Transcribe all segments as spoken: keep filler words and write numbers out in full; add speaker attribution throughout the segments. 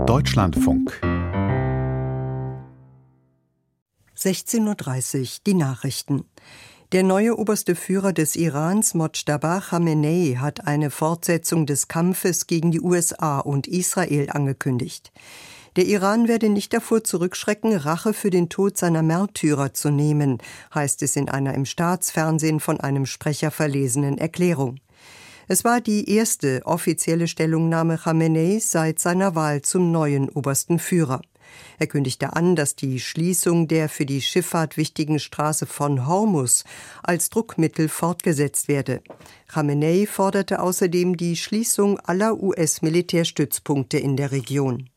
Speaker 1: Deutschlandfunk.
Speaker 2: sechzehn Uhr dreißig, die Nachrichten. Der neue oberste Führer des Irans, Mojtaba Chamenei, hat eine Fortsetzung des Kampfes gegen die U S A und Israel angekündigt. Der Iran werde nicht davor zurückschrecken, Rache für den Tod seiner Märtyrer zu nehmen, heißt es in einer im Staatsfernsehen von einem Sprecher verlesenen Erklärung. Es war die erste offizielle Stellungnahme Chameneis seit seiner Wahl zum neuen obersten Führer. Er kündigte an, dass die Schließung der für die Schifffahrt wichtigen Straße von Hormuz als Druckmittel fortgesetzt werde. Chamenei forderte außerdem die Schließung aller U S-Militärstützpunkte in der Region.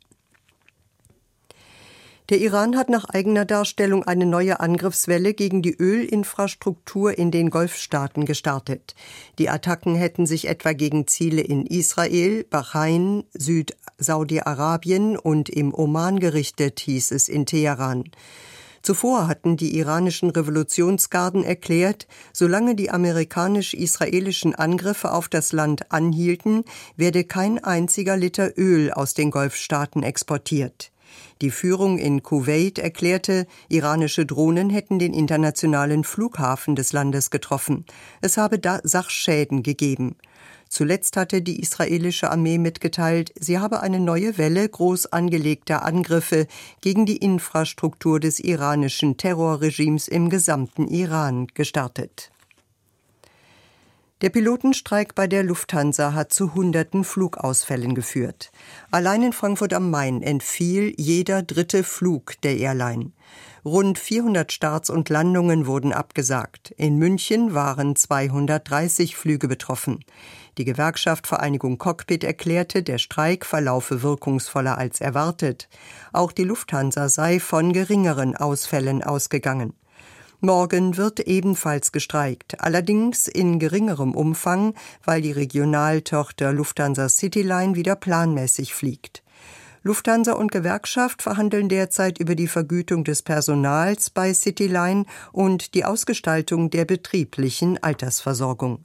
Speaker 2: Der Iran hat nach eigener Darstellung eine neue Angriffswelle gegen die Ölinfrastruktur in den Golfstaaten gestartet. Die Attacken hätten sich etwa gegen Ziele in Israel, Bahrain, Süd-Saudi-Arabien und im Oman gerichtet, hieß es in Teheran. Zuvor hatten die iranischen Revolutionsgarden erklärt, solange die amerikanisch-israelischen Angriffe auf das Land anhielten, werde kein einziger Liter Öl aus den Golfstaaten exportiert. Die Führung in Kuwait erklärte, iranische Drohnen hätten den internationalen Flughafen des Landes getroffen. Es habe da Sachschäden gegeben. Zuletzt hatte die israelische Armee mitgeteilt, sie habe eine neue Welle groß angelegter Angriffe gegen die Infrastruktur des iranischen Terrorregimes im gesamten Iran gestartet. Der Pilotenstreik bei der Lufthansa hat zu hunderten Flugausfällen geführt. Allein in Frankfurt am Main entfiel jeder dritte Flug der Airline. Rund vierhundert Starts und Landungen wurden abgesagt. In München waren zweihundertdreißig Flüge betroffen. Die Gewerkschaft Vereinigung Cockpit erklärte, der Streik verlaufe wirkungsvoller als erwartet. Auch die Lufthansa sei von geringeren Ausfällen ausgegangen. Morgen wird ebenfalls gestreikt, allerdings in geringerem Umfang, weil die Regionaltochter Lufthansa Cityline wieder planmäßig fliegt. Lufthansa und Gewerkschaft verhandeln derzeit über die Vergütung des Personals bei Cityline und die Ausgestaltung der betrieblichen Altersversorgung.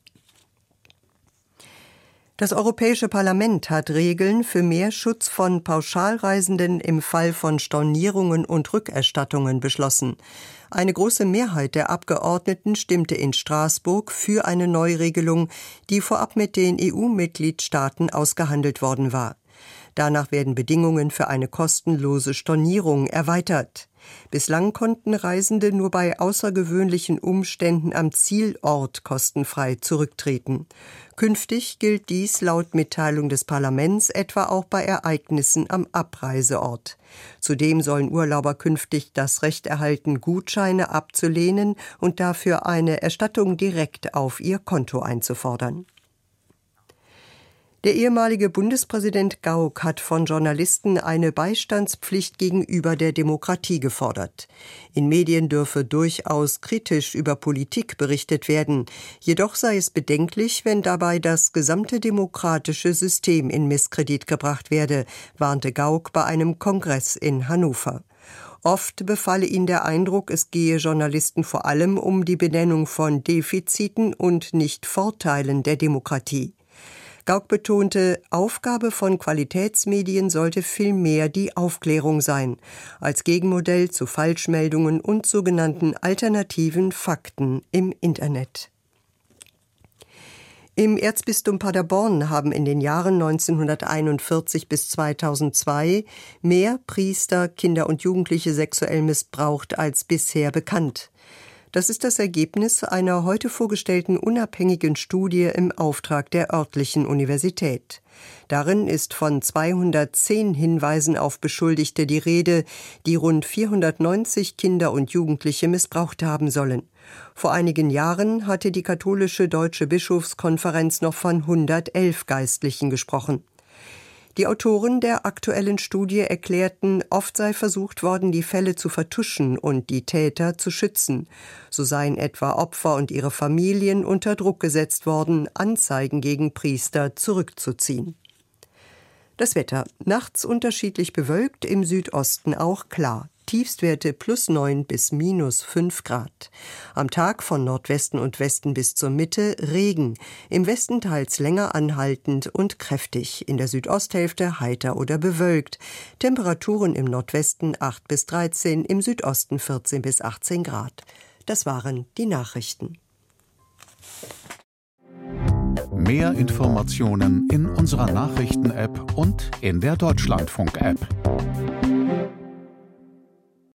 Speaker 2: Das Europäische Parlament hat Regeln für mehr Schutz von Pauschalreisenden im Fall von Stornierungen und Rückerstattungen beschlossen. Eine große Mehrheit der Abgeordneten stimmte in Straßburg für eine Neuregelung, die vorab mit den E U-Mitgliedstaaten ausgehandelt worden war. Danach werden Bedingungen für eine kostenlose Stornierung erweitert. Bislang konnten Reisende nur bei außergewöhnlichen Umständen am Zielort kostenfrei zurücktreten. Künftig gilt dies laut Mitteilung des Parlaments etwa auch bei Ereignissen am Abreiseort. Zudem sollen Urlauber künftig das Recht erhalten, Gutscheine abzulehnen und dafür eine Erstattung direkt auf ihr Konto einzufordern. Der ehemalige Bundespräsident Gauck hat von Journalisten eine Beistandspflicht gegenüber der Demokratie gefordert. In Medien dürfe durchaus kritisch über Politik berichtet werden. Jedoch sei es bedenklich, wenn dabei das gesamte demokratische System in Misskredit gebracht werde, warnte Gauck bei einem Kongress in Hannover. Oft befalle ihn der Eindruck, es gehe Journalisten vor allem um die Benennung von Defiziten und nicht Vorteilen der Demokratie. Gauck betonte, Aufgabe von Qualitätsmedien sollte vielmehr die Aufklärung sein, als Gegenmodell zu Falschmeldungen und sogenannten alternativen Fakten im Internet. Im Erzbistum Paderborn haben in den Jahren neunzehnhunderteinundvierzig bis zweitausendzwei mehr Priester Kinder und Jugendliche sexuell missbraucht als bisher bekannt. Das ist das Ergebnis einer heute vorgestellten unabhängigen Studie im Auftrag der örtlichen Universität. Darin ist von zweihundertzehn Hinweisen auf Beschuldigte die Rede, die rund vierhundertneunzig Kinder und Jugendliche missbraucht haben sollen. Vor einigen Jahren hatte die katholische Deutsche Bischofskonferenz noch von hundertelf Geistlichen gesprochen. Die Autoren der aktuellen Studie erklärten, oft sei versucht worden, die Fälle zu vertuschen und die Täter zu schützen. So seien etwa Opfer und ihre Familien unter Druck gesetzt worden, Anzeigen gegen Priester zurückzuziehen. Das Wetter. Nachts unterschiedlich bewölkt, im Südosten auch klar. Tiefstwerte plus neun bis minus fünf Grad. Am Tag von Nordwesten und Westen bis zur Mitte Regen, im Westen teils länger anhaltend und kräftig, in der Südosthälfte heiter oder bewölkt. Temperaturen im Nordwesten acht bis dreizehn, im Südosten vierzehn bis achtzehn Grad. Das waren die Nachrichten.
Speaker 1: Mehr Informationen in unserer Nachrichten-App und in der Deutschlandfunk-App.